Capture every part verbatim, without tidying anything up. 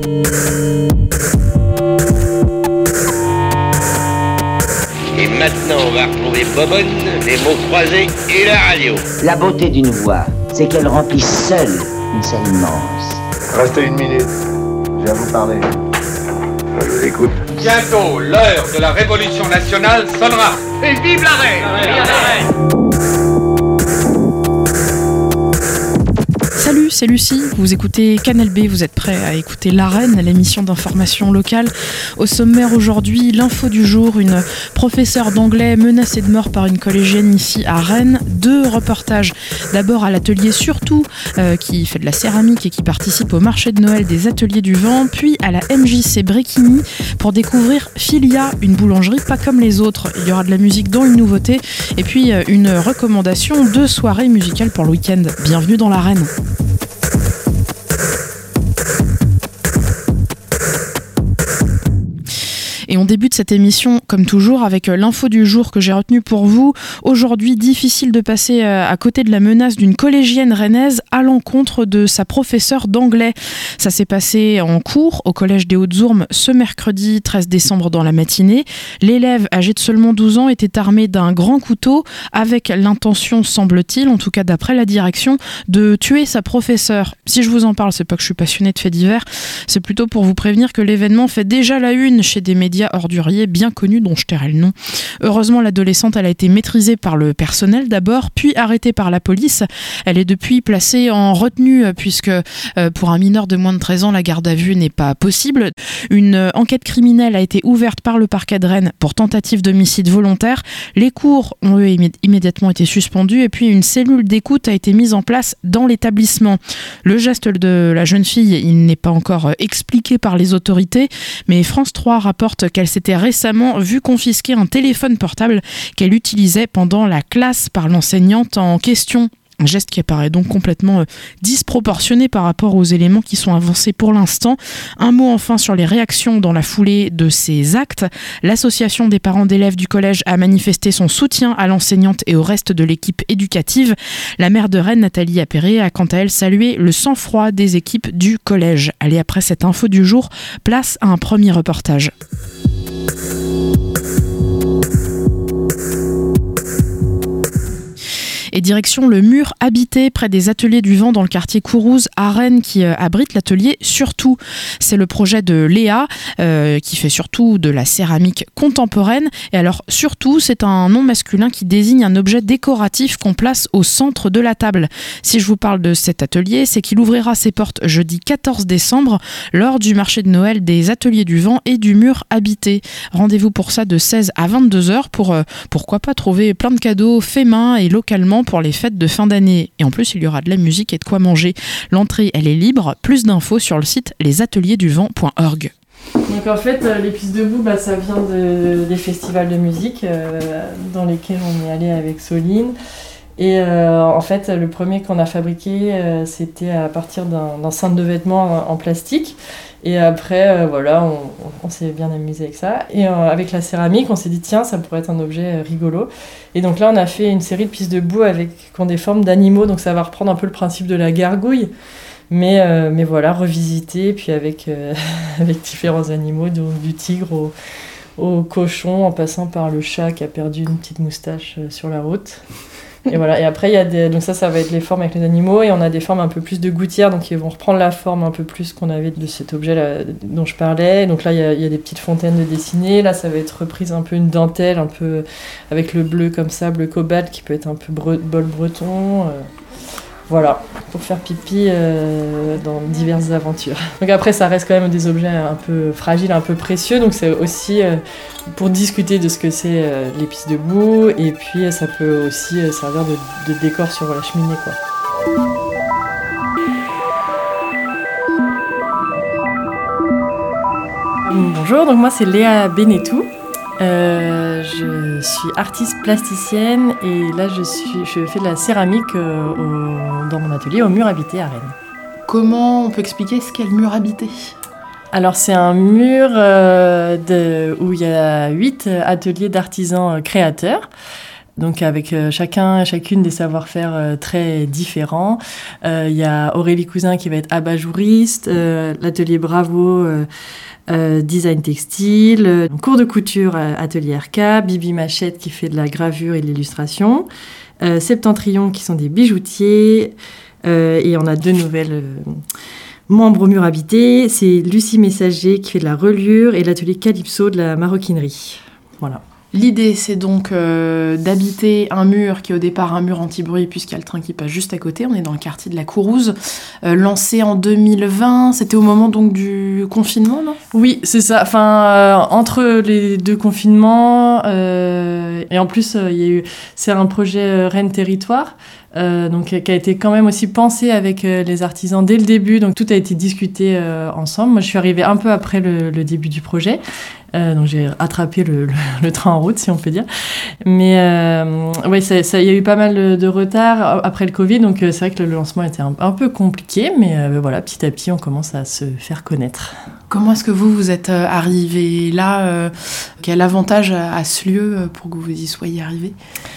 Et maintenant, on va retrouver Bobonne, les mots croisés et la radio. La beauté d'une voix, c'est qu'elle remplit seule une scène immense. Restez une minute, je viens vous parler. Je vous écoute. Bientôt, l'heure de la révolution nationale sonnera. Et vive la reine! Vive la reine! Salut, c'est Lucie, vous écoutez Canal B, vous êtes prêts à écouter l'Arène, l'émission d'information locale. Au sommaire aujourd'hui, l'info du jour, une professeure d'anglais menacée de mort par une collégienne ici à Rennes. Deux reportages, d'abord à l'atelier Surtout, euh, qui fait de la céramique et qui participe au marché de Noël des Ateliers du Vent, puis à la M J C Bréquigny pour découvrir Filia, une boulangerie pas comme les autres. Il y aura de la musique dans une nouveauté et puis euh, une recommandation de soirée musicale pour le week-end. Bienvenue dans l'Arène. Et on débute cette émission, comme toujours, avec l'info du jour que j'ai retenue pour vous. Aujourd'hui, difficile de passer à côté de la menace d'une collégienne rennaise à l'encontre de sa professeure d'anglais. Ça s'est passé en cours au collège des Hautes-Ourmes ce mercredi treize décembre dans la matinée. L'élève, âgé de seulement douze ans, était armé d'un grand couteau avec l'intention, semble-t-il, en tout cas d'après la direction, de tuer sa professeure. Si je vous en parle, c'est pas que je suis passionnée de faits divers, c'est plutôt pour vous prévenir que l'événement fait déjà la une chez des médias orduriers bien connus dont je tairai le nom. Heureusement, l'adolescente elle a été maîtrisée par le personnel d'abord, puis arrêtée par la police. Elle est depuis placée en retenue puisque euh, pour un mineur de moins de treize ans, la garde à vue n'est pas possible. Une euh, enquête criminelle a été ouverte par le parquet de Rennes pour tentative d'homicide volontaire. Les cours ont eux immé- immédiatement été suspendus et puis une cellule d'écoute a été mise en place dans l'établissement. Le geste de la jeune fille, il n'est pas encore expliqué par les autorités, mais France trois rapporte qu'elle s'était récemment vue confisquer un téléphone portable qu'elle utilisait pendant la classe par l'enseignante en question. Un geste qui apparaît donc complètement euh, disproportionné par rapport aux éléments qui sont avancés pour l'instant. Un mot enfin sur les réactions dans la foulée de ces actes. L'association des parents d'élèves du collège a manifesté son soutien à l'enseignante et au reste de l'équipe éducative. La maire de Rennes, Nathalie Appéré, a quant à elle salué le sang-froid des équipes du collège. Allez, après cette info du jour, place à un premier reportage. Et direction le mur habité près des Ateliers du Vent dans le quartier Courouze à Rennes qui euh, abrite l'atelier Surtout. C'est le projet de Léa euh, qui fait surtout de la céramique contemporaine. Et alors Surtout, c'est un nom masculin qui désigne un objet décoratif qu'on place au centre de la table. Si je vous parle de cet atelier, c'est qu'il ouvrira ses portes jeudi quatorze décembre lors du marché de Noël des Ateliers du Vent et du mur habité. Rendez-vous pour ça de seize à vingt-deux heures pour euh, pourquoi pas trouver plein de cadeaux faits main et localement pour les fêtes de fin d'année. Et en plus, il y aura de la musique et de quoi manger. L'entrée, elle est libre. Plus d'infos sur le site les ateliers du vent point org. Donc en fait, les pistes debout, bah, ça vient de, des festivals de musique euh, dans lesquels on est allé avec Soline. Et euh, en fait, le premier qu'on a fabriqué, euh, c'était à partir d'un, d'un cintre de vêtements en, en plastique. Et après, euh, voilà, on, on s'est bien amusé avec ça. Et euh, avec la céramique, on s'est dit, tiens, ça pourrait être un objet rigolo. Et donc là, on a fait une série de pistes debout avec, qui ont des formes d'animaux. Donc ça va reprendre un peu le principe de la gargouille. Mais, euh, mais voilà, revisité, puis avec, euh, avec différents animaux, donc du tigre au, au cochon, en passant par le chat qui a perdu une petite moustache euh, sur la route. Et voilà. Et après, il y a des... donc ça, ça va être les formes avec les animaux. Et on a des formes un peu plus de gouttières, donc ils vont reprendre la forme un peu plus qu'on avait de cet objet-là dont je parlais. Donc là, il y a, il y a des petites fontaines de dessinées. Là, ça va être reprise un peu une dentelle, un peu avec le bleu comme ça, bleu cobalt, qui peut être un peu bre... bol breton. Euh... Voilà, pour faire pipi euh, dans diverses aventures. Donc après, ça reste quand même des objets un peu fragiles, un peu précieux. Donc c'est aussi euh, pour discuter de ce que c'est euh, les pistes debout. Et puis ça peut aussi euh, servir de, de décor sur la cheminée, quoi. Bonjour, donc moi c'est Léa Benetou. Euh, je suis artiste plasticienne et là je, suis, je fais de la céramique euh, au, dans mon atelier au mur habité à Rennes. Comment on peut expliquer ce qu'est le mur habité ? Alors c'est un mur euh, de, où il y a huit ateliers d'artisans créateurs. Donc avec euh, chacun, chacune des savoir-faire euh, très différents. Il euh, y a Aurélie Cousin qui va être abat-jouriste, euh, l'atelier Bravo, euh, euh, design textile, euh, cours de couture, euh, atelier R K, Bibi Machette qui fait de la gravure et de l'illustration, euh, Septentrion qui sont des bijoutiers, euh, et on a deux nouvelles euh, membres au mur habité. C'est Lucie Messager qui fait de la reliure et l'atelier Calypso de la maroquinerie. Voilà. L'idée, c'est donc euh, d'habiter un mur qui est au départ un mur anti-bruit puisqu'il y a le train qui passe juste à côté. On est dans le quartier de la Courouse, euh, lancé en deux mille vingt. C'était au moment donc du confinement, non ? Oui, c'est ça. Enfin, euh, entre les deux confinements, euh, et en plus, il euh, y a eu, c'est un projet euh, Rennes Territoire. Euh, donc, qui a été quand même aussi pensé avec euh, les artisans dès le début. Donc, tout a été discuté euh, ensemble. Moi, je suis arrivée un peu après le, le début du projet. Euh, donc, j'ai attrapé le, le, le train en route, si on peut dire. Mais euh, ouais, ça, ça, y a eu pas mal de, de retard après le Covid. Donc, euh, c'est vrai que le lancement était un, un peu compliqué. Mais euh, voilà, petit à petit, on commence à se faire connaître. Comment est-ce que vous, vous êtes arrivé là euh, Quel avantage à, à ce lieu pour que vous y soyez arrivé ?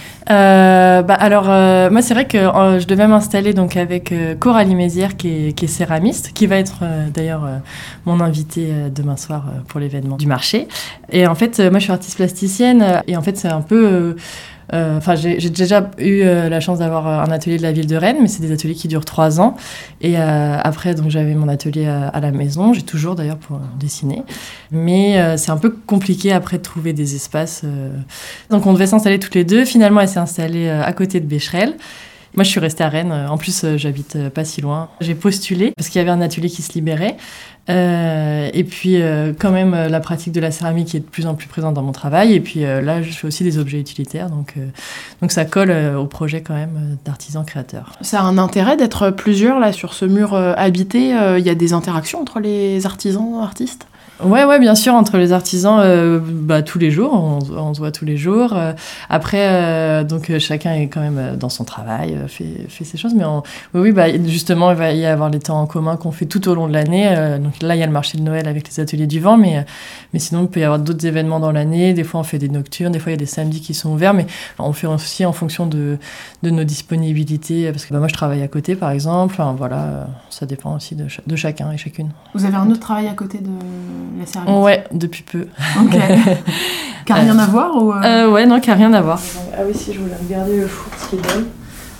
Euh, bah alors euh, moi c'est vrai que euh, je devais m'installer donc avec euh, Coralie Mézières qui est, qui est céramiste, qui va être euh, d'ailleurs euh, mon invitée euh, demain soir euh, pour l'événement du marché. Et en fait euh, moi je suis artiste plasticienne euh, et en fait c'est un peu euh, Enfin, euh, j'ai, j'ai déjà eu euh, la chance d'avoir un atelier de la ville de Rennes, mais c'est des ateliers qui durent trois ans. Et euh, après, donc j'avais mon atelier à, à la maison. J'ai toujours d'ailleurs pour dessiner, mais euh, c'est un peu compliqué après de trouver des espaces. Euh... Donc on devait s'installer toutes les deux. Finalement, elle s'est installée euh, à côté de Becherel. Moi, je suis restée à Rennes. En plus, euh, j'habite euh, pas si loin. J'ai postulé parce qu'il y avait un atelier qui se libérait. Euh, et puis, euh, quand même, euh, la pratique de la céramique est de plus en plus présente dans mon travail. Et puis euh, là, je fais aussi des objets utilitaires. Donc, euh, donc ça colle euh, au projet quand même euh, d'artisan créateur. Ça a un intérêt d'être plusieurs là sur ce mur euh, habité. Il euh, y a des interactions entre les artisans, artistes ? Ouais, ouais, bien sûr, entre les artisans, euh, bah, tous les jours, on, on se voit tous les jours. Euh, après, euh, donc euh, chacun est quand même dans son travail, euh, fait, fait ses choses. Mais on, oui, oui, bah, justement, il va y avoir les temps en commun qu'on fait tout au long de l'année. Euh, donc là, il y a le marché de Noël avec les ateliers du vent, mais, mais sinon, il peut y avoir d'autres événements dans l'année. Des fois, on fait des nocturnes, des fois, il y a des samedis qui sont ouverts, mais on fait aussi en fonction de, de nos disponibilités. Parce que bah, moi, je travaille à côté, par exemple. Enfin, voilà, ça dépend aussi de, ch- de chacun et chacune. Vous avez un autre travail à côté de la céramique ? Ouais, depuis peu. Ok. Qui n'a rien à voir ou euh... Euh, ouais, non, qui n'a rien à voir. Ah oui, si, je voulais regarder le four, ce qu'il donne.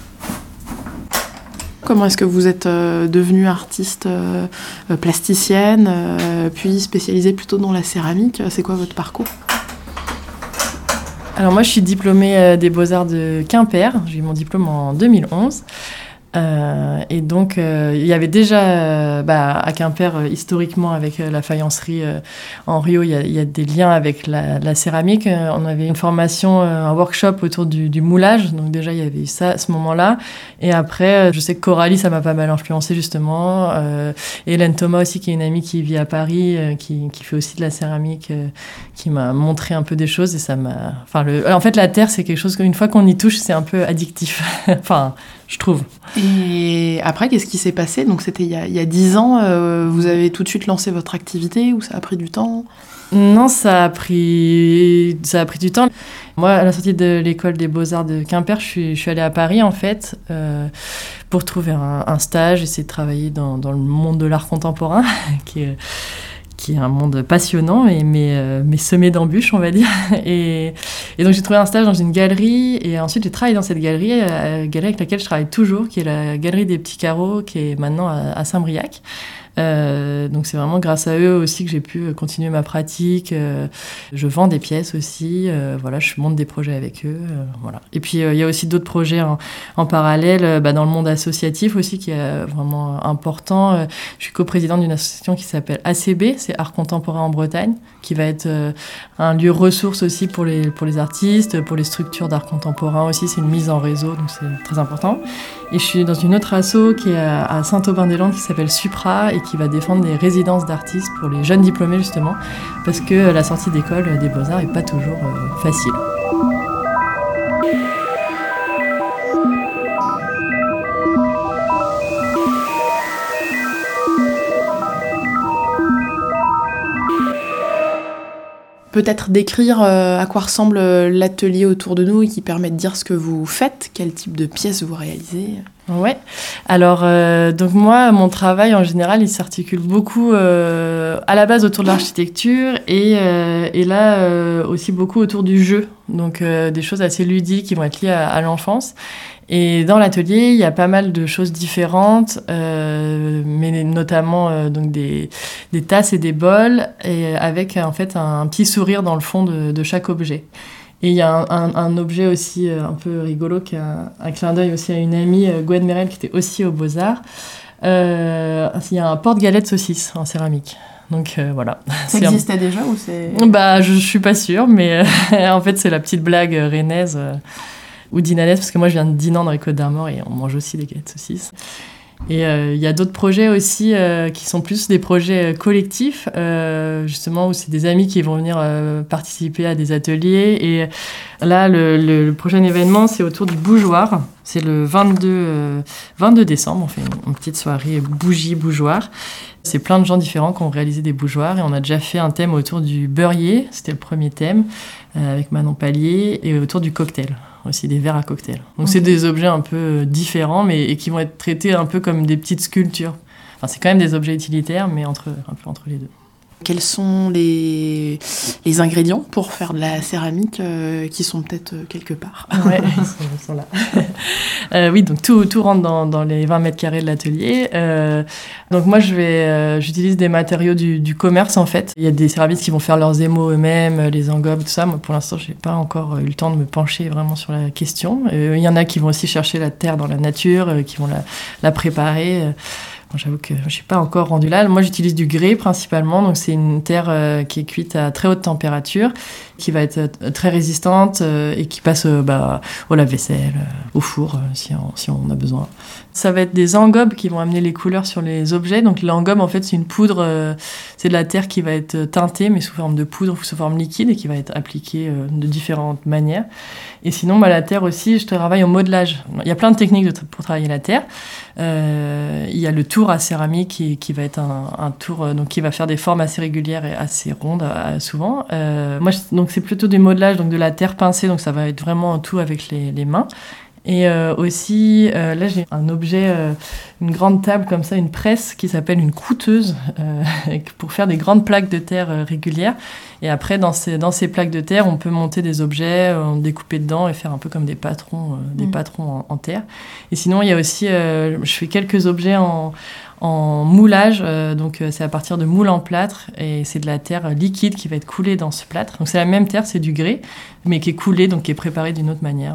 Comment est-ce que vous êtes euh, devenue artiste euh, plasticienne, euh, puis spécialisée plutôt dans la céramique ? C'est quoi votre parcours ? Alors moi, je suis diplômée euh, des Beaux-Arts de Quimper. J'ai eu mon diplôme en deux mille onze. Euh, et donc, euh, il y avait déjà euh, bah, à Quimper, euh, historiquement, avec euh, la faïencerie euh, en Rio, il y, a, il y a des liens avec la, la céramique. Euh, on avait une formation, euh, un workshop autour du, du moulage. Donc déjà, il y avait eu ça à ce moment-là. Et après, euh, je sais que Coralie, ça m'a pas mal influencée, justement. Euh, et Hélène Thomas aussi, qui est une amie qui vit à Paris, euh, qui, qui fait aussi de la céramique, euh, qui m'a montré un peu des choses. Et ça m'a... Enfin, le... En fait, la terre, c'est quelque chose qu'une fois qu'on y touche, c'est un peu addictif. Enfin... je trouve. Et après, qu'est-ce qui s'est passé ? Donc, c'était il y a, il y a dix ans, euh, vous avez tout de suite lancé votre activité ou ça a pris du temps ? Non, ça a pris, ça a pris du temps. Moi, à la sortie de l'école des Beaux-Arts de Quimper, je suis, je suis allée à Paris, en fait, euh, pour trouver un, un stage, essayer de travailler dans, dans le monde de l'art contemporain, qui est... qui est un monde passionnant, mais, mais, euh, mais semé d'embûches, on va dire. Et, et donc, j'ai trouvé un stage dans une galerie, et ensuite, j'ai travaillé dans cette galerie, euh, galerie avec laquelle je travaille toujours, qui est la Galerie des Petits Carreaux, qui est maintenant à, à Saint-Briac. Euh, donc, c'est vraiment grâce à eux aussi que j'ai pu continuer ma pratique. Euh, je vends des pièces aussi, euh, voilà, je monte des projets avec eux, euh, voilà. Et puis, il euh, y a aussi d'autres projets en, en parallèle, euh, bah, dans le monde associatif aussi, qui est vraiment important. Euh, je suis coprésidente d'une association qui s'appelle A C B, c'est Art Contemporain en Bretagne, qui va être euh, un lieu ressource aussi pour les, pour les artistes, pour les structures d'art contemporain aussi. C'est une mise en réseau, donc c'est très important. Et je suis dans une autre asso qui est à, à Saint-Aubin-des-Landes, qui s'appelle Supra, et qui va défendre des résidences d'artistes pour les jeunes diplômés, justement, parce que la sortie d'école des Beaux-Arts n'est pas toujours euh, facile. Peut-être décrire euh, à quoi ressemble l'atelier autour de nous et qui permet de dire ce que vous faites, quel type de pièces vous réalisez. Ouais. Alors, euh, donc moi, mon travail en général, il s'articule beaucoup euh, à la base autour de l'architecture et, euh, et là euh, aussi beaucoup autour du jeu. Donc, euh, des choses assez ludiques qui vont être liées à, à l'enfance. Et dans l'atelier, il y a pas mal de choses différentes, euh, mais notamment euh, donc des, des tasses et des bols, et avec en fait un, un petit sourire dans le fond de, de chaque objet. Et il y a un, un, un objet aussi euh, un peu rigolo qui a un, un clin d'œil aussi à une amie, euh, Gwen Merel, qui était aussi aux Beaux-Arts. Euh, il y a un porte-galette saucisse en céramique. Donc euh, voilà. Ça c'est existait un... déjà ou c'est... Bah, je, je suis pas sûre, mais euh, en fait, c'est la petite blague euh, rennaise. Euh, ou dinanaise, parce que moi je viens de Dinan dans les Côtes-d'Armor et on mange aussi des galettes saucisses. Et il euh, y a d'autres projets aussi euh, qui sont plus des projets collectifs, euh, justement où c'est des amis qui vont venir euh, participer à des ateliers. Et là, le, le, le prochain événement, c'est autour du bougeoir. C'est le vingt-deux, euh, vingt-deux décembre, on fait une, une petite soirée bougie-bougeoir. C'est plein de gens différents qui ont réalisé des bougeoirs et on a déjà fait un thème autour du beurrier, c'était le premier thème, euh, avec Manon Pallier, et autour du cocktail. Aussi des verres à cocktail. Donc okay. C'est des objets un peu différents, mais et qui vont être traités un peu comme des petites sculptures. Enfin, c'est quand même des objets utilitaires, mais entre, un peu entre les deux. Quels sont les, les ingrédients pour faire de la céramique euh, qui sont peut-être euh, quelque part? Ouais, ils sont, ils sont là. euh, oui, donc tout, tout rentre dans, dans les vingt mètres carrés de l'atelier. Euh, donc moi, je vais, euh, j'utilise des matériaux du, du commerce, en fait. Il y a des céramistes qui vont faire leurs émaux eux-mêmes, les engobes, tout ça. Moi, pour l'instant, je n'ai pas encore eu le temps de me pencher vraiment sur la question. Euh, il y en a qui vont aussi chercher la terre dans la nature, euh, qui vont la, la préparer. Euh, Bon, j'avoue que je ne suis pas encore rendue là. Moi, j'utilise du grès principalement. Donc, c'est une terre euh, qui est cuite à très haute température, qui va être euh, très résistante euh, et qui passe euh, bah, au lave-vaisselle, euh, au four, euh, si, on, si on a besoin. Ça va être des engobes qui vont amener les couleurs sur les objets. Donc, l'engobe, en fait, c'est une poudre. Euh, c'est de la terre qui va être teintée, mais sous forme de poudre ou sous forme liquide et qui va être appliquée euh, de différentes manières. Et sinon, bah, la terre aussi, je travaille au modelage. Il y a plein de techniques de, pour travailler la terre. Euh, il y a le tour à céramique qui, qui va être un, un tour euh, donc qui va faire des formes assez régulières et assez rondes euh, souvent. Euh, moi, je, donc c'est plutôt du modelage, donc de la terre pincée, donc ça va être vraiment tout avec les, les mains. Et euh, aussi, euh, là j'ai un objet, euh, une grande table comme ça, une presse qui s'appelle une croûteuse euh, pour faire des grandes plaques de terre euh, régulières. Et après, dans ces, dans ces plaques de terre, on peut monter des objets, euh, découper dedans et faire un peu comme des patrons, euh, des mmh. patrons en, en terre. Et sinon, il y a aussi, euh, je fais quelques objets en, en moulage, euh, donc euh, c'est à partir de moules en plâtre et c'est de la terre liquide qui va être coulée dans ce plâtre. Donc c'est la même terre, c'est du grès, mais qui est coulée, donc qui est préparée d'une autre manière.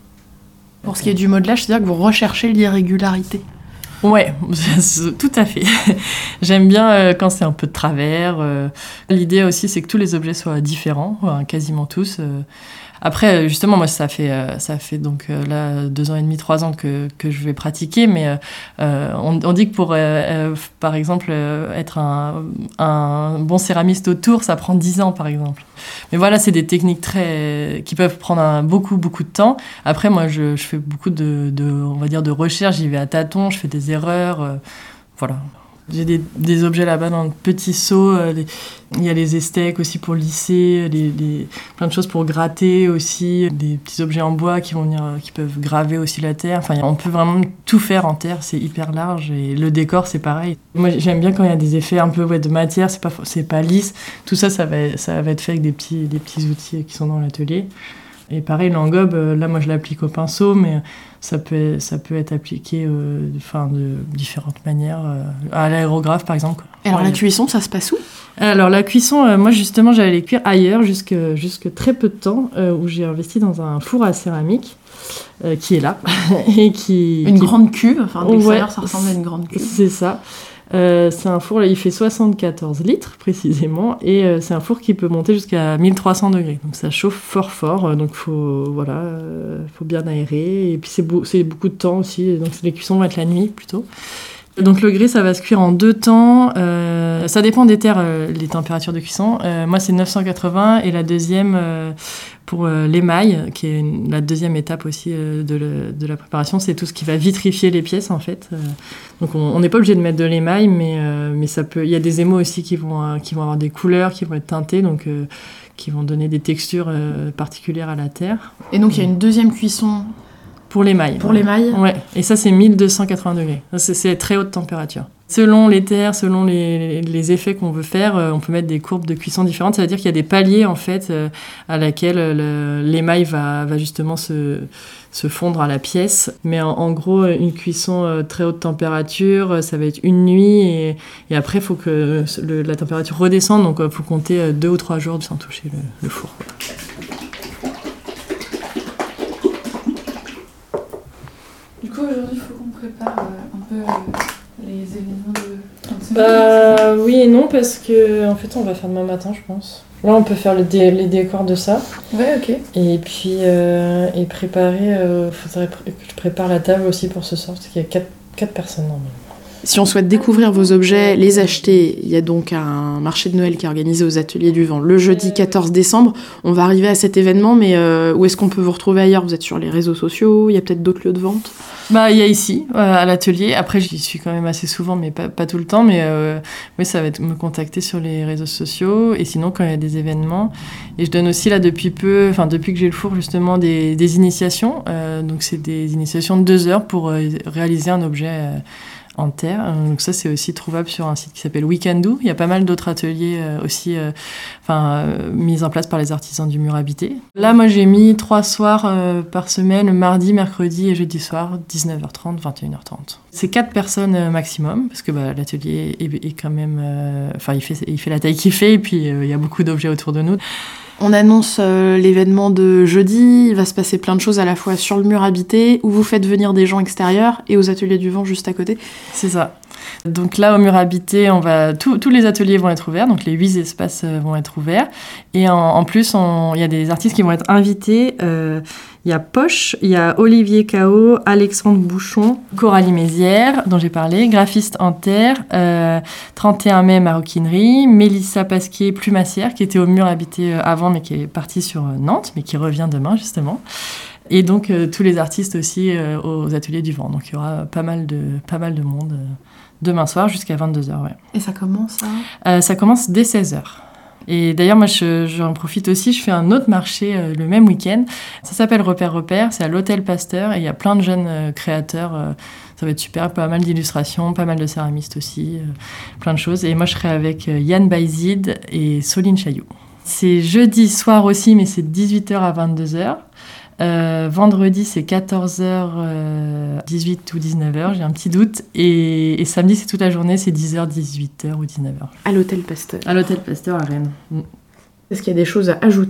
Pour ce qui est du modelage, c'est-à-dire que vous recherchez l'irrégularité. Ouais, tout à fait. J'aime bien euh, quand c'est un peu de travers. Euh, l'idée aussi, c'est que tous les objets soient différents, enfin, quasiment tous. Euh. Après, justement, moi, ça fait, euh, ça fait donc euh, là deux ans et demi, trois ans que, que je vais pratiquer, mais euh, on, on dit que pour, euh, euh, par exemple, euh, être un, un bon céramiste au tour, ça prend dix ans, par exemple. Mais voilà, c'est des techniques très, qui peuvent prendre un, beaucoup, beaucoup de temps. Après, moi, je, je fais beaucoup de, de, on va dire, de recherche. J'y vais à tâtons, je fais des erreurs, euh, voilà. J'ai des, des objets là-bas dans le petit seau. Euh, les, il y a les estecs aussi pour lisser, les, les, plein de choses pour gratter aussi. Des petits objets en bois qui, vont venir, qui peuvent graver aussi la terre. Enfin, on peut vraiment tout faire en terre, c'est hyper large. Et le décor, c'est pareil. Moi, j'aime bien quand il y a des effets un peu ouais, de matière, c'est pas, c'est pas lisse. Tout ça, ça va, ça va être fait avec des petits, des petits outils qui sont dans l'atelier. Et pareil, l'engobe, là, moi, je l'applique au pinceau, mais ça peut, ça peut être appliqué euh, enfin, de différentes manières. Euh, à l'aérographe, par exemple. Et alors, ouais. La cuisson, ça se passe où ? Alors, la cuisson, euh, moi, justement, j'allais les cuire ailleurs, jusque, jusque très peu de temps, euh, où j'ai investi dans un four à céramique, euh, qui est là. et qui, une qui... grande cuve, enfin, de l'extérieur, ouais, ça ressemble à une grande cuve. C'est ça. Euh, c'est un four, là, il fait soixante-quatorze litres précisément, et euh, c'est un four qui peut monter jusqu'à mille trois cents degrés. Donc ça chauffe fort fort, euh, donc faut voilà, euh, faut bien aérer. Et puis c'est, beau, c'est beaucoup de temps aussi, donc les cuissons vont être la nuit plutôt. Donc le grès, ça va se cuire en deux temps. Euh, euh, Ça dépend des terres, euh, les températures de cuisson. Euh, moi, c'est neuf cent quatre-vingts et la deuxième euh, pour euh, l'émail, qui est une, la deuxième étape aussi euh, de, le, de la préparation, c'est tout ce qui va vitrifier les pièces en fait. Euh, donc on n'est pas obligé de mettre de l'émail, mais, euh, mais ça peut. Il y a des émaux aussi qui vont, euh, qui vont avoir des couleurs, qui vont être teintées, donc euh, qui vont donner des textures euh, particulières à la terre. Et donc il y a une deuxième cuisson pour l'émail. Pour ouais. l'émail. Ouais. Et ça c'est mille deux cent quatre-vingts degrés. C'est, c'est très haute température. Selon les terres, selon les, les effets qu'on veut faire, euh, on peut mettre des courbes de cuisson différentes. Ça veut dire qu'il y a des paliers en fait euh, à laquelle le, l'émail va, va justement se, se fondre à la pièce. Mais en, en gros, une cuisson euh, très haute température, ça va être une nuit et, et après il faut que le, la température redescende. Donc il euh, faut compter euh, deux ou trois jours sans toucher le, le four. Du coup, aujourd'hui, il faut qu'on prépare euh, un peu euh, les événements de fin de semaine. Bah oui et non, parce que en fait, on va faire demain matin, je pense. Là, on peut faire le dé- les décors de ça. Ouais, ok. Et puis, euh, et préparer. Il euh, faudrait pr- que je prépare la table aussi pour ce soir, parce qu'il y a quatre, quatre personnes normalement. Si on souhaite découvrir vos objets, les acheter, il y a donc un marché de Noël qui est organisé aux Ateliers du Vent le jeudi quatorze décembre. On va arriver à cet événement, mais euh, où est-ce qu'on peut vous retrouver ailleurs ? Vous êtes sur les réseaux sociaux ? Il y a peut-être d'autres lieux de vente ? Bah, il y a ici, euh, à l'atelier. Après, j'y suis quand même assez souvent, mais pas, pas tout le temps. Mais euh, oui, ça va être me contacter sur les réseaux sociaux. Et sinon, quand il y a des événements. Et je donne aussi, là, depuis peu, enfin, depuis que j'ai le four, justement, des, des initiations. Euh, donc, c'est des initiations de deux heures pour euh, réaliser un objet euh, en terre. Donc ça, c'est aussi trouvable sur un site qui s'appelle We Can Do. Il y a pas mal d'autres ateliers euh, aussi euh, enfin, euh, mis en place par les artisans du mur habité. Là, moi, j'ai mis trois soirs euh, par semaine, le mardi, mercredi et jeudi soir, dix-neuf heures trente, vingt et une heures trente. C'est quatre personnes euh, maximum, parce que bah, l'atelier est, est quand même... Euh, enfin, il fait, il fait la taille qu'il fait, et puis euh, il y a beaucoup d'objets autour de nous. On annonce euh, l'événement de jeudi, il va se passer plein de choses à la fois sur le mur habité, où vous faites venir des gens extérieurs, et aux Ateliers du Vent juste à côté. C'est ça. Donc là, au mur habité, on va tous tous les ateliers vont être ouverts, donc les huit espaces vont être ouverts. Et en, en plus, il y a des artistes qui vont être invités. Il euh, y a Poche, il y a Olivier Cao, Alexandre Bouchon, Coralie Mézières, dont j'ai parlé, graphiste en terre, euh, trente et un mai maroquinerie, Mélissa Pasquier, plumassière, qui était au mur habité avant, mais qui est partie sur Nantes, mais qui revient demain, justement. Et donc, euh, tous les artistes aussi euh, aux Ateliers du Vent. Donc, il y aura pas mal de, pas mal de monde euh, demain soir jusqu'à vingt-deux heures. Ouais. Et ça commence à... euh, Ça commence dès seize heures. Et d'ailleurs, moi, je, j'en profite aussi. Je fais un autre marché euh, le même week-end. Ça s'appelle Repère Repère. C'est à l'Hôtel Pasteur. Et il y a plein de jeunes euh, créateurs. Euh, ça va être super. Pas mal d'illustrations, pas mal de céramistes aussi. Euh, plein de choses. Et moi, je serai avec euh, Yann Baizid et Soline Chailloux. C'est jeudi soir aussi, mais c'est dix-huit heures à vingt-deux heures. Euh, vendredi, c'est quatorze heures, euh, dix-huit ou dix-neuf heures, j'ai un petit doute. Et, et samedi, c'est toute la journée, c'est dix heures, dix-huit heures ou dix-neuf heures. À l'Hôtel Pasteur. À l'Hôtel Pasteur à Rennes. Mm. Est-ce qu'il y a des choses à ajouter ?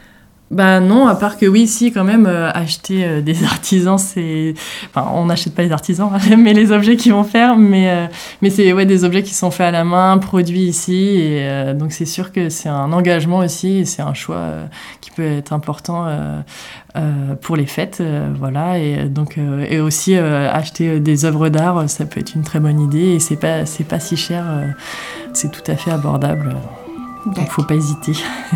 Bah non, à part que oui, si, quand même, euh, acheter euh, des artisans, c'est... Enfin, on n'achète pas les artisans, mais les objets qu'ils vont faire, mais, euh, mais c'est ouais, des objets qui sont faits à la main, produits ici, et euh, donc c'est sûr que c'est un engagement aussi, et c'est un choix euh, qui peut être important euh, euh, pour les fêtes, euh, voilà, et, donc, euh, et aussi euh, acheter des œuvres d'art, ça peut être une très bonne idée, et c'est pas, c'est pas si cher, euh, c'est tout à fait abordable, donc il ne faut pas hésiter.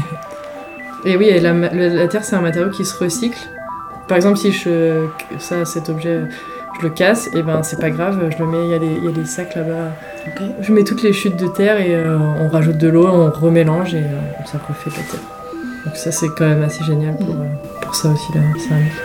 Et oui, la, la, la terre, c'est un matériau qui se recycle. Par exemple, si je, ça, cet objet, je le casse, et ben c'est pas grave, je le mets, il y a les, il y a les sacs là-bas. Okay. Je mets toutes les chutes de terre et euh, on rajoute de l'eau, on remélange et euh, ça refait la terre. Donc ça, c'est quand même assez génial pour, euh, pour ça aussi, la céramique.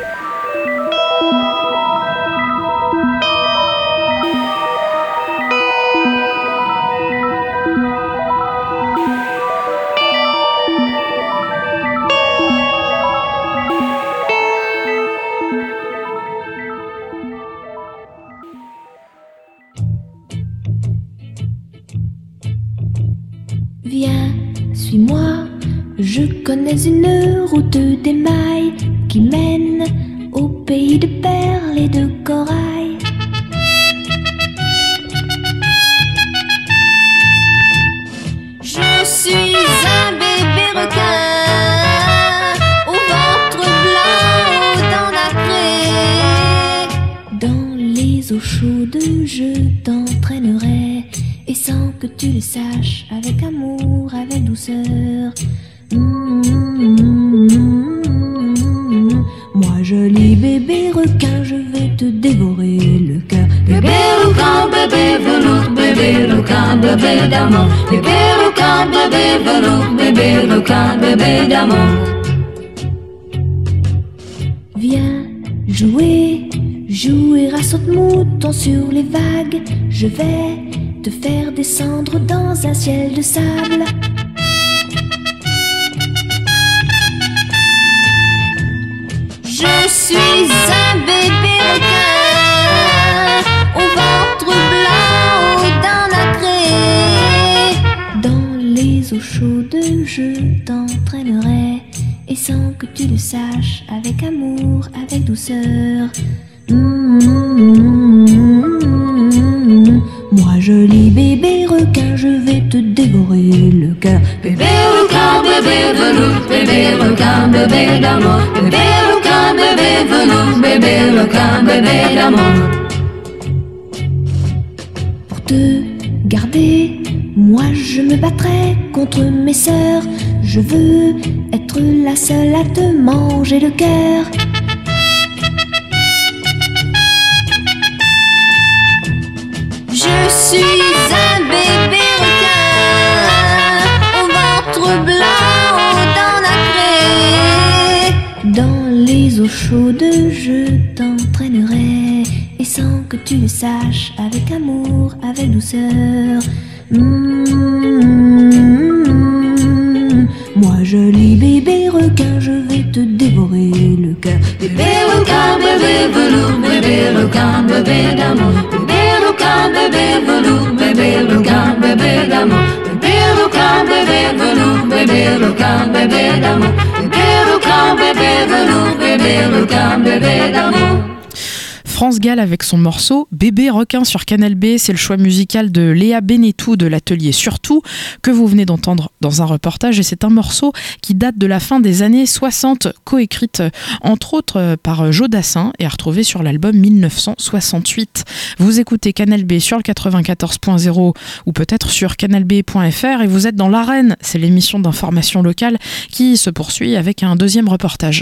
Viens, suis-moi, je connais une route d'émail qui mène au pays de perles et de corail. Je suis un bébé requin au ventre blanc, aux dents nacrées. Dans les eaux chaudes, je t'entraînerai et sans que tu le saches, avec amour, avec douceur. Mmh, mmh, mmh. Moi joli bébé requin, je vais te dévorer le cœur. Bébé requin, bébé velours, bébé requin, bébé d'amour. Bébé requin, bébé velours, bébé requin, bébé d'amour. Viens jouer, jouer à saute-mouton sur les vagues. Je vais te faire descendre dans un ciel de sable. Je suis un bébé requin, au ventre blanc d'un nacré. Dans les eaux chaudes, je t'entraînerai, et sans que tu le saches, avec amour, avec douceur. Mmh, mmh, mmh. Moi joli bébé requin, je vais te dévorer le cœur. Bébé requin, bébé velours, bébé requin, bébé d'amour. Bébé requin, bébé velours, bébé requin, bébé d'amour. Pour te garder, moi je me battrai contre mes sœurs. Je veux être la seule à te manger le cœur. Je suis un bébé requin, au ventre blanc d'un nacré. Dans les eaux chaudes, je t'entraînerai, et sans que tu le saches, avec amour, avec douceur. Mmh. Moi joli bébé requin, je vais te dévorer le cœur. Bébé requin, bébé velours, bébé requin, bébé d'amour. Bébé requin, bébé velours, bébé requin, bébé d'amour. Bébé requin, bébé velours, bébé requin, bébé d'amour. Bébé requin, bébé velours, bébé requin, bébé d'amour. France Gall avec son morceau Bébé requin sur Canal B, c'est le choix musical de Léa Benetou de l'atelier Surtout que vous venez d'entendre dans un reportage, et c'est un morceau qui date de la fin des années soixante, coécrite entre autres par Joe Dassin et à retrouver sur l'album mille neuf cent soixante-huit. Vous écoutez Canal B sur le quatre-vingt-quatorze point zéro ou peut-être sur canal b point f r et vous êtes dans l'Arène, c'est l'émission d'information locale qui se poursuit avec un deuxième reportage.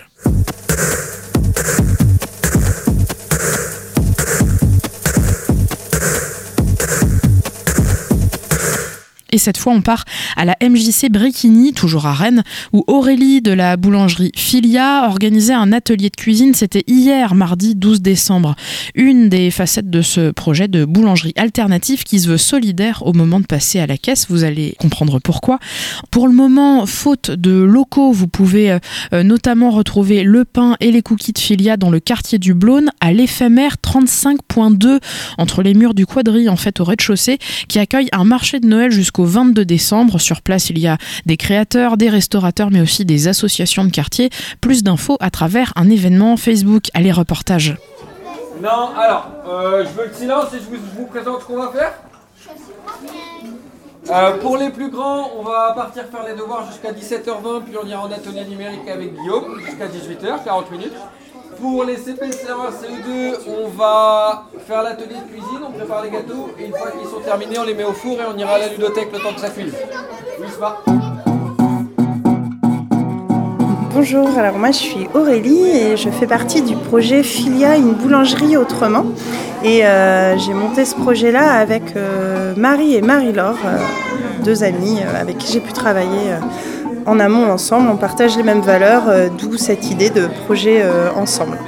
Et cette fois, on part à la M J C Bréquigny, toujours à Rennes, où Aurélie de la boulangerie Filia organisait un atelier de cuisine. C'était hier, mardi douze décembre. Une des facettes de ce projet de boulangerie alternative qui se veut solidaire au moment de passer à la caisse. Vous allez comprendre pourquoi. Pour le moment, faute de locaux, vous pouvez euh, notamment retrouver le pain et les cookies de Filia dans le quartier du Blône, à l'éphémère trente-cinq point deux, entre les murs du Quadri, en fait, au rez-de-chaussée, qui accueille un marché de Noël jusqu'au vingt-deux décembre. Sur place, il y a des créateurs, des restaurateurs, mais aussi des associations de quartier. Plus d'infos à travers un événement Facebook. Allez, reportage. Non, alors, euh, je veux le silence et je vous, je vous présente ce qu'on va faire. Euh, pour les plus grands, on va partir faire les devoirs jusqu'à dix-sept heures vingt, puis on ira en atelier numérique avec Guillaume jusqu'à dix-huit heures, quarante minutes. Pour les C P, C un, C E deux, on va faire l'atelier de cuisine, on prépare les gâteaux, et une fois qu'ils sont terminés, on les met au four et on ira à la ludothèque le temps que ça cuise. Oui, c'est pas. Bonjour, alors moi je suis Aurélie et je fais partie du projet Filia, une boulangerie autrement. Et euh, j'ai monté ce projet-là avec euh, Marie et Marie-Laure, euh, deux amies euh, avec qui j'ai pu travailler euh, en amont ensemble. On partage les mêmes valeurs, euh, d'où cette idée de projet euh, ensemble.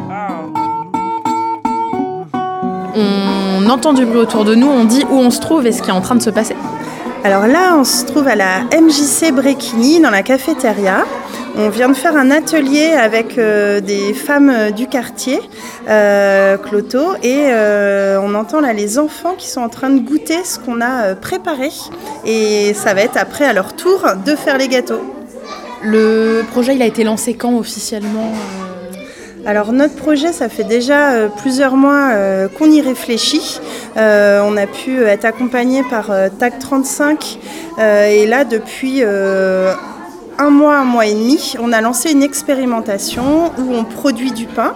On entend du bruit autour de nous, on dit où on se trouve et ce qui est en train de se passer. Alors là, on se trouve à la M J C Bréquigny, dans la cafétéria. On vient de faire un atelier avec euh, des femmes euh, du quartier, euh, Cloto, et euh, on entend là les enfants qui sont en train de goûter ce qu'on a euh, préparé. Et ça va être après, à leur tour, de faire les gâteaux. Le projet, il a été lancé quand officiellement ? Alors notre projet, ça fait déjà euh, plusieurs mois euh, qu'on y réfléchit. Euh, on a pu être accompagné par euh, T A C trente-cinq euh, et là depuis euh, un mois, un mois et demi, on a lancé une expérimentation où on produit du pain.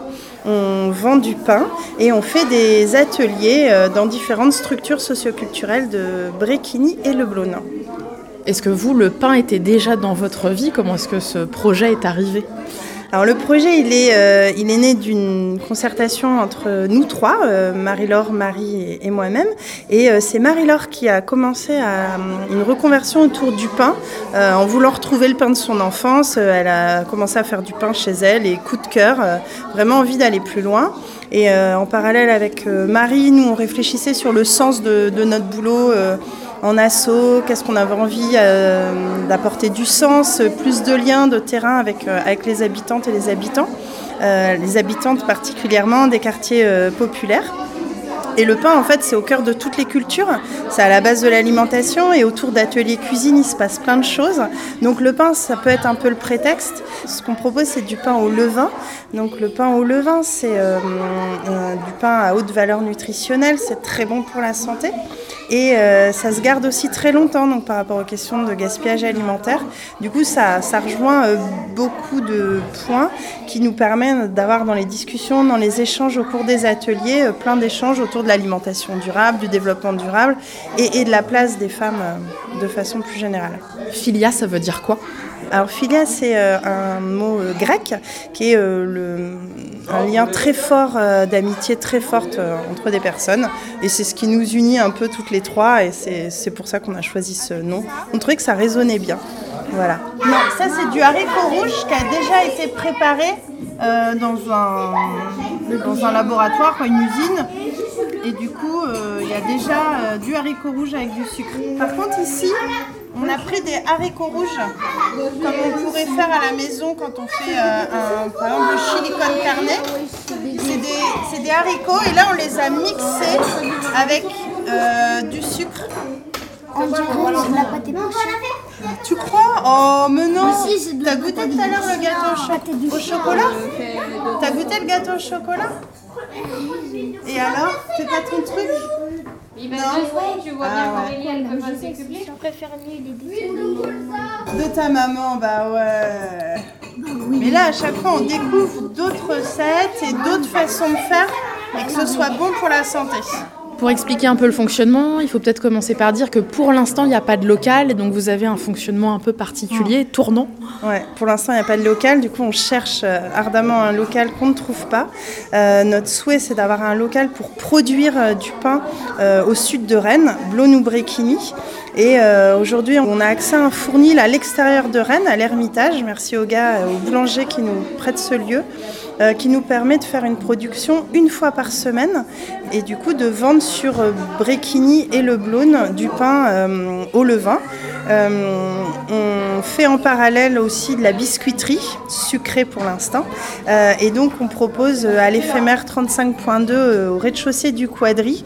on vend du pain et on fait des ateliers dans différentes structures socioculturelles de Bréquigny et Le Blône. Est-ce que vous, le pain était déjà dans votre vie ? Comment est-ce que ce projet est arrivé ? Alors le projet, il est, euh, il est né d'une concertation entre nous trois, euh, Marie-Laure, Marie et, et moi-même. Et euh, c'est Marie-Laure qui a commencé à, une reconversion autour du pain. Euh, en voulant retrouver le pain de son enfance, euh, elle a commencé à faire du pain chez elle et coup de cœur, euh, vraiment envie d'aller plus loin. Et euh, en parallèle avec euh, Marie, nous on réfléchissait sur le sens de, de notre boulot euh, en asso, qu'est-ce qu'on avait envie euh, d'apporter du sens, plus de liens, de terrain avec, euh, avec les habitantes et les habitants, euh, les habitantes particulièrement des quartiers euh, populaires. Et le pain, en fait, c'est au cœur de toutes les cultures, c'est à la base de l'alimentation et autour d'ateliers cuisine, il se passe plein de choses. Donc le pain, ça peut être un peu le prétexte. Ce qu'on propose, c'est du pain au levain. Donc le pain au levain, c'est euh, euh, du pain à haute valeur nutritionnelle, c'est très bon pour la santé. Et euh, ça se garde aussi très longtemps, donc par rapport aux questions de gaspillage alimentaire. Du coup, ça, ça rejoint euh, beaucoup de points qui nous permettent d'avoir dans les discussions, dans les échanges au cours des ateliers, euh, plein d'échanges autour de l'alimentation durable, du développement durable et, et de la place des femmes euh, de façon plus générale. Filia, ça veut dire quoi ? Alors philia, c'est euh, un mot euh, grec qui est euh, le, un lien très fort euh, d'amitié, très forte euh, entre des personnes. Et c'est ce qui nous unit un peu toutes les trois et c'est, c'est pour ça qu'on a choisi ce nom. On trouvait que ça résonnait bien. Voilà. Non, ça c'est du haricot rouge qui a déjà été préparé euh, dans, un, dans un laboratoire, quoi, une usine. Et du coup, il euh, y a déjà euh, du haricot rouge avec du sucre. Par contre ici, on a pris des haricots rouges, comme on pourrait faire à la maison quand on fait euh, un, par exemple le chili con carne. C'est des, c'est des haricots et là on les a mixés avec euh, du sucre. On dirait que la pâte est pas chère. Tu crois ? Oh mais non. T'as goûté tout à l'heure le gâteau au, cho- au chocolat ? T'as goûté le gâteau au chocolat ? Et alors ? C'est pas ton truc ? Il met deux secondes, tu vois ah, bien qu'Aurélie, elle peut pas s'occuper. Je préfère mieux les dessins. De ta maman, bah ouais. Mais là, à chaque fois, on découvre d'autres recettes et d'autres façons de faire et que ce soit bon pour la santé. Pour expliquer un peu le fonctionnement, il faut peut-être commencer par dire que pour l'instant, il n'y a pas de local et donc vous avez un fonctionnement un peu particulier, tournant. Ouais, pour l'instant, il n'y a pas de local. Du coup, on cherche ardemment un local qu'on ne trouve pas. Euh, notre souhait, c'est d'avoir un local pour produire euh, du pain euh, au sud de Rennes, Blône ou Bréquigny. Et euh, aujourd'hui, on a accès à un fournil à l'extérieur de Rennes, à l'Ermitage. Merci aux gars, aux boulangers qui nous prêtent ce lieu, euh, qui nous permet de faire une production une fois par semaine et du coup de vendre sur euh, Bréquigny et le Blône du pain euh, au levain. Euh, on fait en parallèle aussi de la biscuiterie, sucrée pour l'instant. Euh, et donc on propose euh, à l'éphémère trente-cinq point deux euh, au rez-de-chaussée du Quadri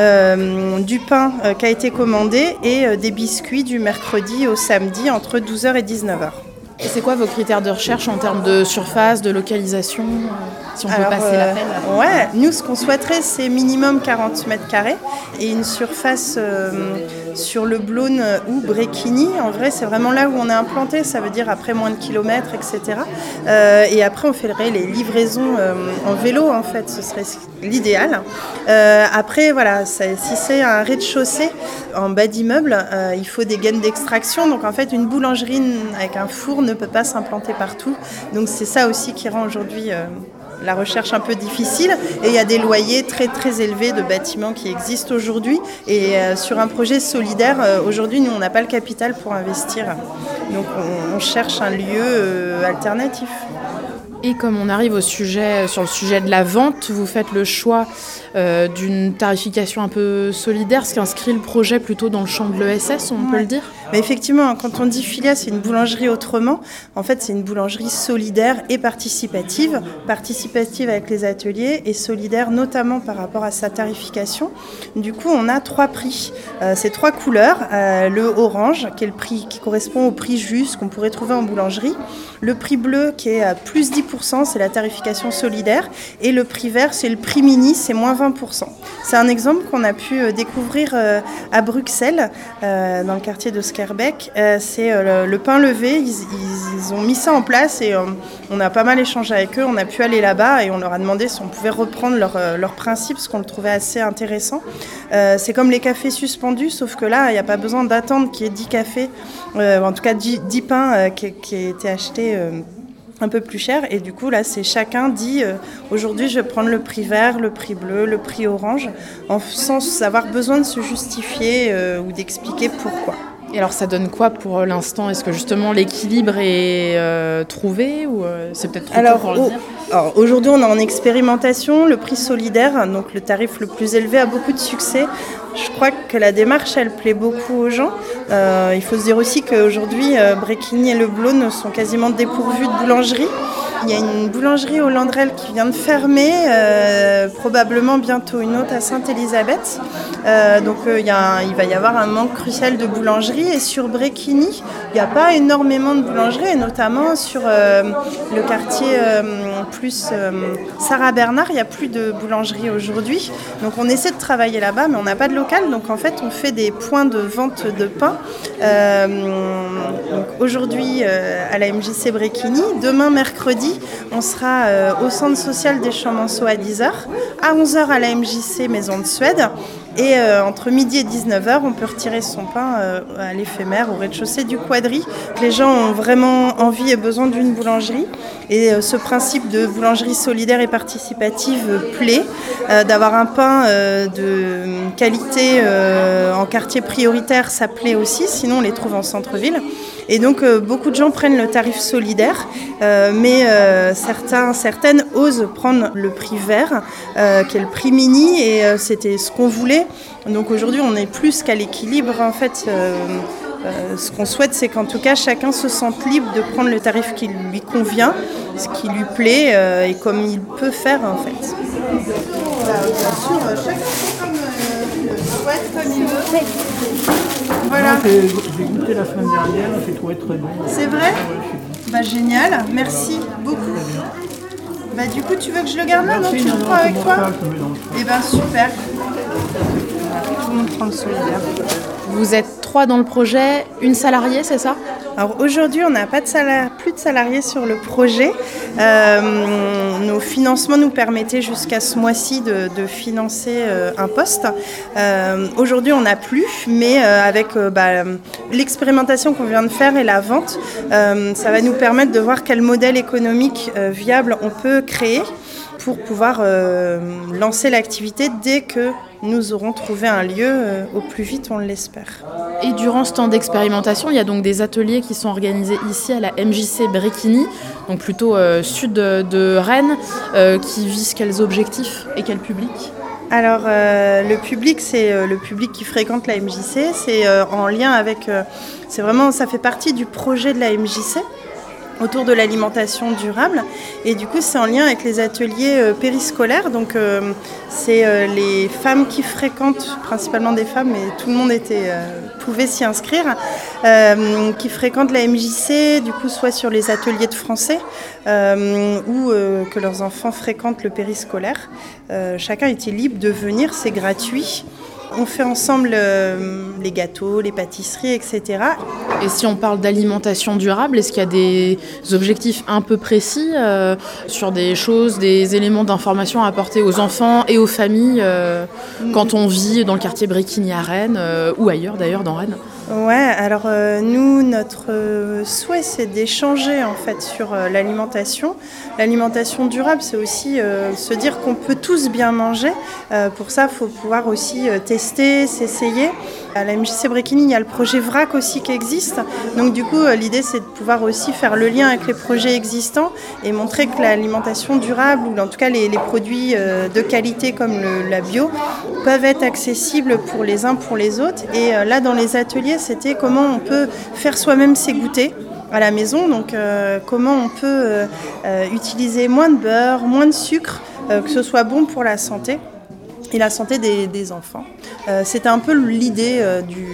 euh, du pain euh, qui a été commandé et euh, des biscuits du mercredi au samedi entre douze heures et dix-neuf heures. Et c'est quoi vos critères de recherche en termes de surface, de localisation, si on Alors, peut passer euh, l'appel? Ouais, nous ce qu'on souhaiterait c'est minimum quarante mètres carrés et une surface euh, sur le Blône ou Bréquigny. En vrai c'est vraiment là où on est implanté, ça veut dire après moins de kilomètres, et cetera. Euh, et après on ferait les livraisons euh, en vélo en fait, ce serait l'idéal. Euh, après voilà, ça, si c'est un rez-de-chaussée en bas d'immeuble, euh, il faut des gaines d'extraction. Donc en fait une boulangerie avec un four ne peut pas s'implanter partout. Donc c'est ça aussi qui rend aujourd'hui euh, la recherche un peu difficile. Et il y a des loyers très très élevés de bâtiments qui existent aujourd'hui. Et euh, sur un projet solidaire, euh, aujourd'hui nous on n'a pas le capital pour investir. Donc on, on cherche un lieu euh, alternatif. Et comme on arrive au sujet, sur le sujet de la vente, vous faites le choix euh, d'une tarification un peu solidaire, ce qui inscrit le projet plutôt dans le champ de l'E S S, on ouais. peut le dire. Mais effectivement, quand on dit Filia, c'est une boulangerie autrement. En fait, c'est une boulangerie solidaire et participative. Participative avec les ateliers et solidaire notamment par rapport à sa tarification. Du coup, on a trois prix. Euh, c'est trois couleurs. Euh, le orange, qui est le prix qui correspond au prix juste qu'on pourrait trouver en boulangerie. Le prix bleu, qui est à plus dix pour cent, c'est la tarification solidaire. Et le prix vert, c'est le prix mini, c'est moins vingt pour cent. C'est un exemple qu'on a pu découvrir à Bruxelles, dans le quartier de Schaerbeek. C'est le pain levé, ils, ils, ils ont mis ça en place et on a pas mal échangé avec eux. On a pu aller là-bas et on leur a demandé si on pouvait reprendre leurs leur principes, parce qu'on le trouvait assez intéressant. C'est comme les cafés suspendus, sauf que là, il n'y a pas besoin d'attendre qu'il y ait dix cafés, euh, en tout cas dix, dix pains euh, qui, qui aient été achetés euh, un peu plus cher. Et du coup, là, c'est chacun dit euh, aujourd'hui, je vais prendre le prix vert, le prix bleu, le prix orange, en, sans avoir besoin de se justifier euh, ou d'expliquer pourquoi. Et alors, ça donne quoi pour l'instant ? Est-ce que justement l'équilibre est euh, trouvé ou euh, c'est peut-être trop alors, tôt pour le au, dire ? Alors, aujourd'hui, on est en expérimentation. Le prix solidaire, donc le tarif le plus élevé, a beaucoup de succès. Je crois que la démarche, elle plaît beaucoup aux gens. Euh, il faut se dire aussi qu'aujourd'hui, euh, Bréquigny et Le Blône sont quasiment dépourvus de boulangerie. Il y a une boulangerie au Landrel qui vient de fermer, euh, probablement bientôt une autre à Sainte-Élisabeth. Euh, donc euh, il, y a un, il va y avoir un manque crucial de boulangerie. Et sur Bréquigny, il n'y a pas énormément de boulangeries, et notamment sur euh, le quartier euh, plus euh, Sarah Bernard, il n'y a plus de boulangerie aujourd'hui. Donc on essaie de travailler là-bas, mais on n'a pas de local. Donc en fait, on fait des points de vente de pain. Euh, donc aujourd'hui euh, à la M J C Bréquigny, demain mercredi, on sera euh, au centre social des Champs-Monceaux à dix heures, à onze heures à la M J C Maison de Suède, et euh, entre midi et dix-neuf heures, on peut retirer son pain euh, à l'éphémère au rez-de-chaussée du Quadri. Les gens ont vraiment envie et besoin d'une boulangerie, et euh, ce principe de boulangerie solidaire et participative euh, plaît, euh, d'avoir un pain euh, de qualité euh, en quartier prioritaire, ça plaît aussi, sinon on les trouve en centre-ville. Et donc euh, beaucoup de gens prennent le tarif solidaire, euh, mais euh, certains, certaines osent prendre le prix vert, euh, qui est le prix mini, et euh, c'était ce qu'on voulait. Donc aujourd'hui, on est plus qu'à l'équilibre. En fait, euh, euh, ce qu'on souhaite, c'est qu'en tout cas, chacun se sente libre de prendre le tarif qui lui convient, ce qui lui plaît, euh, et comme il peut faire, en fait. Voilà, bien sûr, chacun fait comme il le souhaite, comme il veut. Voilà. J'ai goûté la semaine dernière, c'est trouvé très bon. C'est vrai ? Bah génial, merci beaucoup. Bah du coup, tu veux que je le garde là, non ? Tu le prends avec toi ? Eh ben super. Tout le monde prend le solidaire. Vous êtes trois dans le projet, une salariée, c'est ça ? Alors aujourd'hui, on n'a pas de salari- plus de salariés sur le projet. Euh, nos financements nous permettaient jusqu'à ce mois-ci de, de financer euh, un poste. Euh, aujourd'hui, on n'a plus, mais euh, avec euh, bah, l'expérimentation qu'on vient de faire et la vente, euh, ça va nous permettre de voir quel modèle économique euh, viable on peut créer pour pouvoir euh, lancer l'activité dès que nous aurons trouvé un lieu, euh, au plus vite, on l'espère. Et durant ce temps d'expérimentation, il y a donc des ateliers qui sont organisés ici à la M J C Bréquigny, donc plutôt euh, sud de, de Rennes, euh, qui visent quels objectifs et quel public ? Alors, euh, le public, c'est euh, le public qui fréquente la M J C, c'est euh, en lien avec... Euh, c'est vraiment, ça fait partie du projet de la M J C, autour de l'alimentation durable, et du coup c'est en lien avec les ateliers euh, périscolaires. Donc euh, c'est euh, les femmes qui fréquentent, principalement des femmes, mais tout le monde était, euh, pouvait s'y inscrire, euh, qui fréquentent la M J C, du coup soit sur les ateliers de français euh, ou euh, que leurs enfants fréquentent le périscolaire. Euh, chacun était libre de venir, c'est gratuit. On fait ensemble euh, les gâteaux, les pâtisseries, et cetera. Et si on parle d'alimentation durable, est-ce qu'il y a des objectifs un peu précis euh, sur des choses, des éléments d'information à apporter aux enfants et aux familles euh, mmh. quand on vit dans le quartier Bréquigny à Rennes, euh, ou ailleurs d'ailleurs dans Rennes ? Ouais, alors euh, nous, notre euh, souhait, c'est d'échanger en fait sur euh, l'alimentation. L'alimentation durable, c'est aussi euh, se dire qu'on peut tous bien manger. Euh, pour ça, il faut pouvoir aussi euh, tester, s'essayer. À la M J C Bréquigny, il y a le projet VRAC aussi qui existe. Donc du coup, euh, l'idée, c'est de pouvoir aussi faire le lien avec les projets existants et montrer que l'alimentation durable, ou en tout cas les, les produits euh, de qualité comme le, la bio, peuvent être accessibles pour les uns, pour les autres. Et euh, là, dans les ateliers, c'était comment on peut faire soi-même ses goûters à la maison, donc euh, comment on peut euh, euh, utiliser moins de beurre, moins de sucre, euh, que ce soit bon pour la santé et la santé des, des enfants. Euh, c'était un peu l'idée euh, du, du,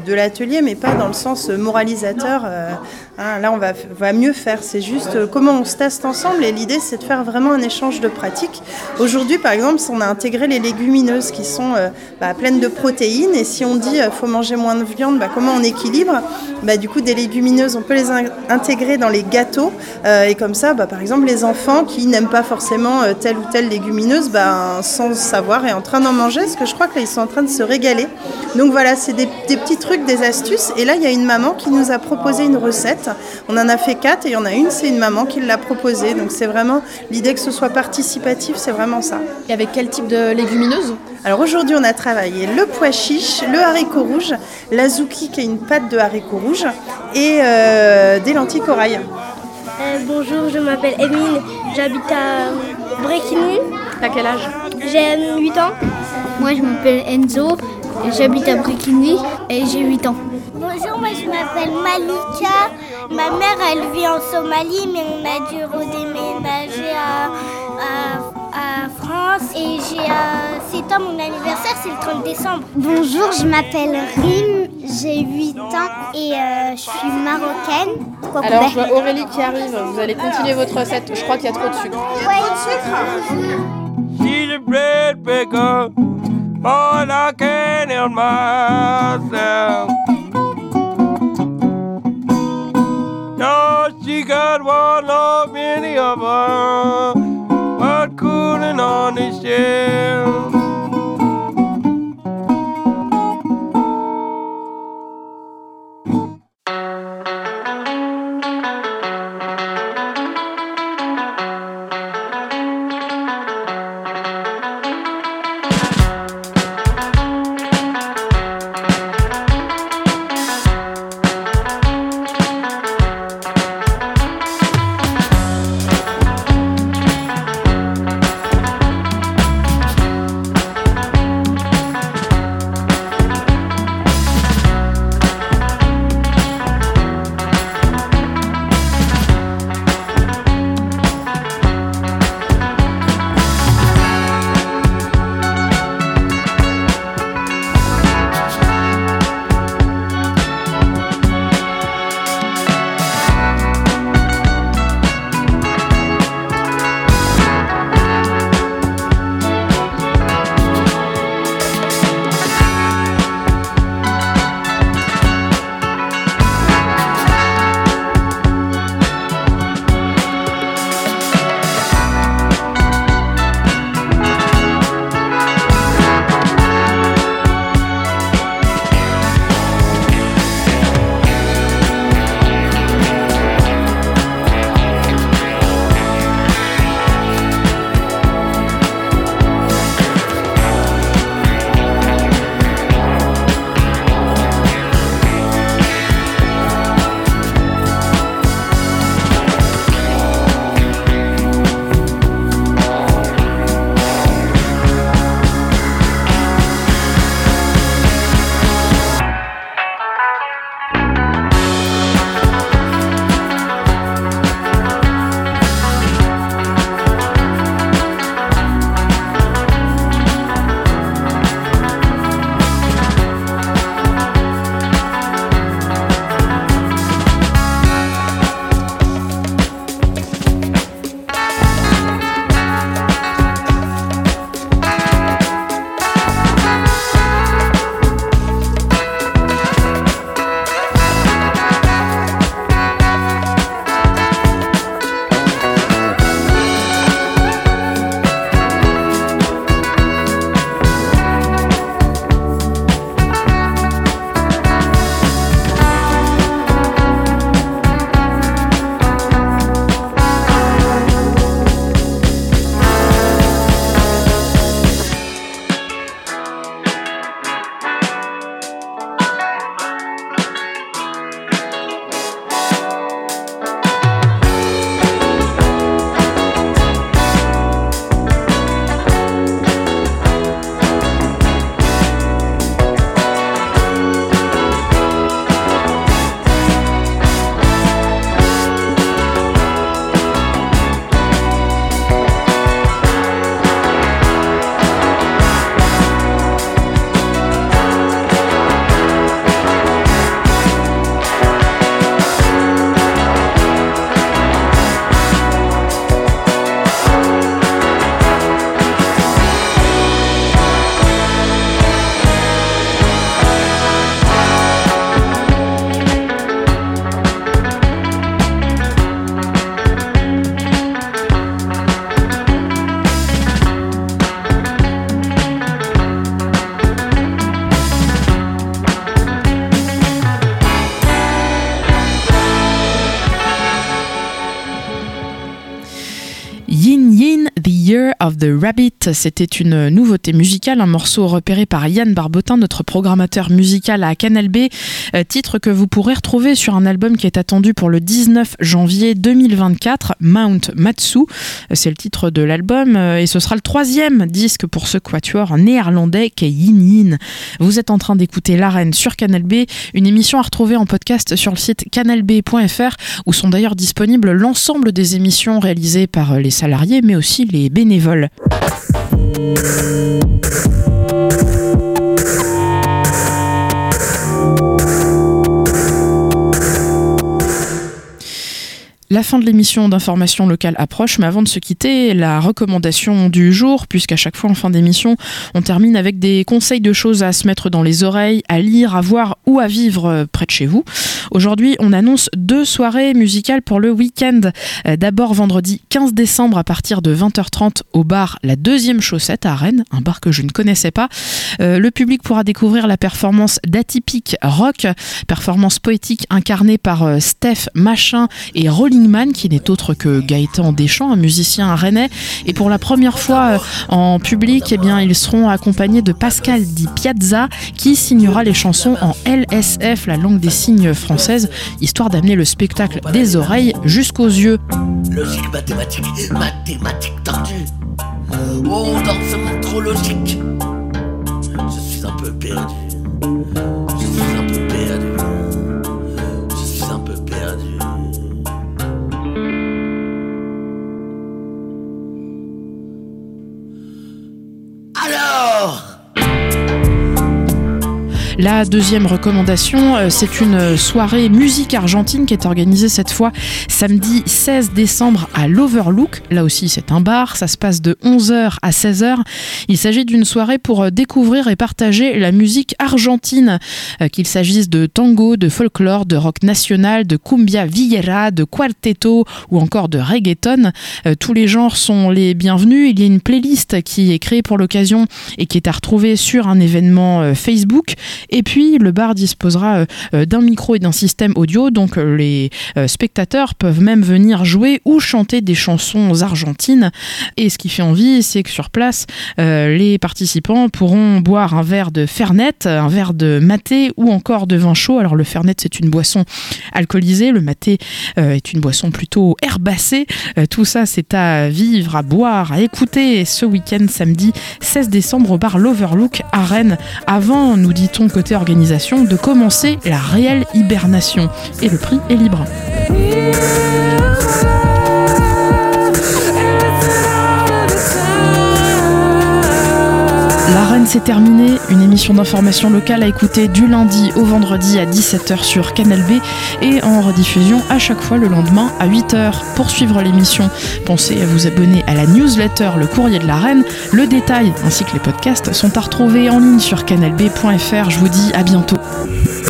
de l'atelier, mais pas dans le sens moralisateur. Euh, hein, là, on va, va mieux faire. C'est juste euh, comment on se teste ensemble. Et l'idée, c'est de faire vraiment un échange de pratiques. Aujourd'hui, par exemple, on a intégré les légumineuses qui sont euh, bah, pleines de protéines. Et si on dit qu'il euh, faut manger moins de viande, bah, comment on équilibre ? Bah, du coup, des légumineuses, on peut les in- intégrer dans les gâteaux. Euh, et comme ça, bah, par exemple, les enfants qui n'aiment pas forcément euh, telle ou telle légumineuse, bah, sans savoir, est en train d'en manger. Parce que je crois qu'ils sont en train de se régaler. Donc voilà, c'est des, des petits trucs, des astuces. Et là, il y a une maman qui nous a proposé une recette. On en a fait quatre et il y en a une, c'est une maman qui l'a proposée. Donc c'est vraiment l'idée que ce soit participatif, c'est vraiment ça. Et avec quel type de légumineuses ? Alors aujourd'hui, on a travaillé le pois chiche, le haricot rouge, l'azuki qui est une pâte de haricot rouge et euh, des lentilles corail. Euh, bonjour, je m'appelle Emile, j'habite à Bréquigny. À quel âge ? J'ai huit ans. Moi, je m'appelle Enzo, j'habite à Bréquigny et j'ai huit ans. Bonjour, moi je m'appelle Malika. Ma mère, elle vit en Somalie, mais on a dû redéménager à, à, à France. Et j'ai, euh, c'est à mon anniversaire, c'est le trente décembre. Bonjour, je m'appelle Rim, j'ai huit ans et euh, je suis marocaine. Quoi, Alors, je vois Aurélie qui arrive. Vous allez continuer votre recette. Je crois qu'il y a trop de sucre. Ouais, trop de sucre. She's a bread baker, but I can't help myself. No, she got one love, many of her, but cooling on the shelf. Year of the Rabbit, c'était une nouveauté musicale, un morceau repéré par Yann Barbotin, notre programmateur musical à Canal B, euh, titre que vous pourrez retrouver sur un album qui est attendu pour le dix-neuf janvier deux mille vingt-quatre, Mount Matsu, c'est le titre de l'album, euh, et ce sera le troisième disque pour ce quatuor néerlandais qu'est Yin Yin. Vous êtes en train d'écouter L'Arène sur Canal B, une émission à retrouver en podcast sur le site canal b point f r, où sont d'ailleurs disponibles l'ensemble des émissions réalisées par les salariés, mais aussi les bénévoles. La fin de l'émission d'information locale approche, mais avant de se quitter, la recommandation du jour, puisqu'à chaque fois en fin d'émission, on termine avec des conseils de choses à se mettre dans les oreilles, à lire, à voir ou à vivre près de chez vous. Aujourd'hui, on annonce deux soirées musicales pour le week-end. D'abord, vendredi quinze décembre à partir de vingt heures trente au bar La Deuxième Chaussette à Rennes, un bar que je ne connaissais pas. Euh, le public pourra découvrir la performance d'Atypique Rock, performance poétique incarnée par euh, Steph Machin et Rolling Man, qui n'est autre que Gaëtan Deschamps, un musicien rennais. Et pour la première fois euh, en public, eh bien, ils seront accompagnés de Pascal Di Piazza, qui signera les chansons en L S F, la langue des signes française, histoire d'amener le spectacle des oreilles jusqu'aux yeux. Logique, mathématique, mathématique tordue. Oh, dans ce monde trop logique, je suis un peu perdu. Je suis un peu perdu. Je suis un peu perdu. Alors, la deuxième recommandation, c'est une soirée musique argentine qui est organisée cette fois samedi seize décembre à l'Overlook. Là aussi, c'est un bar. Ça se passe de onze heures à seize heures. Il s'agit d'une soirée pour découvrir et partager la musique argentine, qu'il s'agisse de tango, de folklore, de rock national, de cumbia villera, de cuarteto ou encore de reggaeton. Tous les genres sont les bienvenus. Il y a une playlist qui est créée pour l'occasion et qui est à retrouver sur un événement Facebook. Et puis, le bar disposera euh, d'un micro et d'un système audio, donc euh, les euh, spectateurs peuvent même venir jouer ou chanter des chansons argentines. Et ce qui fait envie, c'est que sur place, euh, les participants pourront boire un verre de Fernet, un verre de maté ou encore de vin chaud. Alors le Fernet, c'est une boisson alcoolisée, le maté euh, est une boisson plutôt herbacée. Euh, tout ça, c'est à vivre, à boire, à écouter ce week-end samedi seize décembre au bar L'Overlook à Rennes. Avant, nous dit-on que côté organisation, de commencer la réelle hibernation. Et le prix est libre. L'Arène, c'est terminé. Une émission d'information locale à écouter du lundi au vendredi à dix-sept heures sur Canal B et en rediffusion à chaque fois le lendemain à huit heures. Pour suivre l'émission, pensez à vous abonner à la newsletter Le Courrier de l'Arène. Le détail ainsi que les podcasts sont à retrouver en ligne sur canal b point f r. Je vous dis à bientôt.